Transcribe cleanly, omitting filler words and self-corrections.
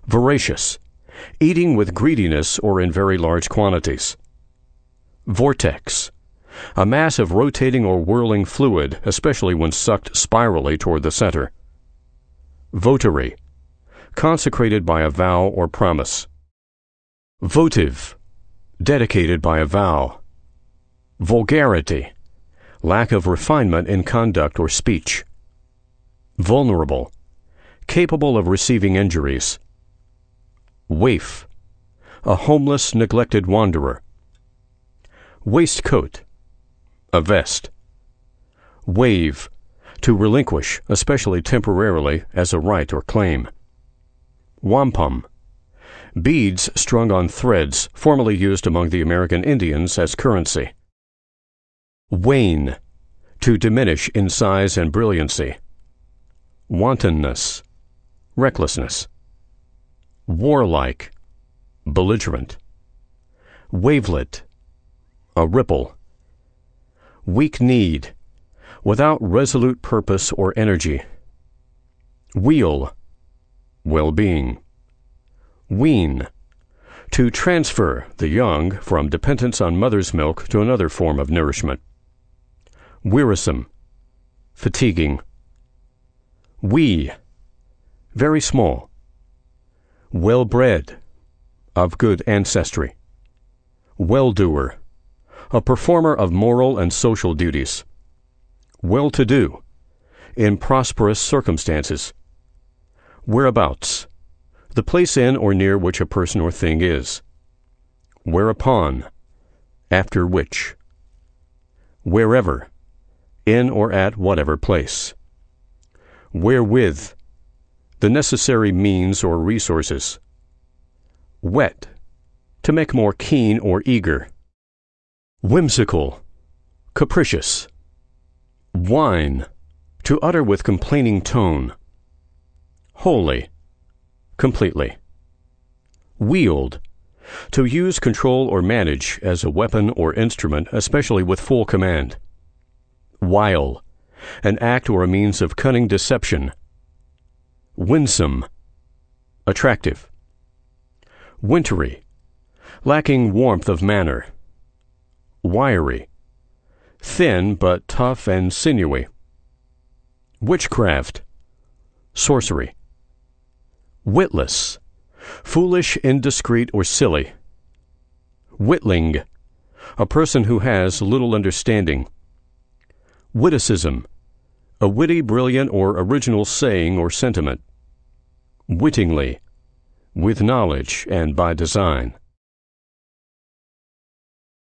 Voracious, eating with greediness or in very large quantities. Vortex, a mass of rotating or whirling fluid, especially when sucked spirally toward the center. Votary, consecrated by a vow or promise. Votive, dedicated by a vow. Vulgarity, lack of refinement in conduct or speech. Vulnerable, capable of receiving injuries. Waif, a homeless, neglected wanderer. Waistcoat, a vest. Waive, to relinquish, especially temporarily, as a right or claim. Wampum, beads strung on threads, formerly used among the American Indians as currency. Wane, to diminish in size and brilliancy. Wantonness, recklessness. Warlike, belligerent. Wavelet, a ripple. Weak-kneed, without resolute purpose or energy. Wheel, well-being. Wean, to transfer the young from dependence on mother's milk to another form of nourishment. Wearisome, fatiguing. Wee, very small. Well-bred, of good ancestry. Well-doer, a performer of moral and social duties. Well-to-do, in prosperous circumstances. Whereabouts, the place in or near which a person or thing is. Whereupon, after which. Wherever, in or at whatever place. Wherewith, the necessary means or resources. Whet, to make more keen or eager. Whimsical, capricious. Whine, to utter with complaining tone. Wholly, completely. Wield, to use, control, or manage as a weapon or instrument, especially with full command. Wile, an act or a means of cunning deception. Winsome, attractive. Wintry, lacking warmth of manner. Wiry, thin but tough and sinewy. Witchcraft, sorcery. Witless, foolish, indiscreet, or silly. Witling, a person who has little understanding. Witticism, a witty, brilliant, or original saying or sentiment. Wittingly, with knowledge and by design.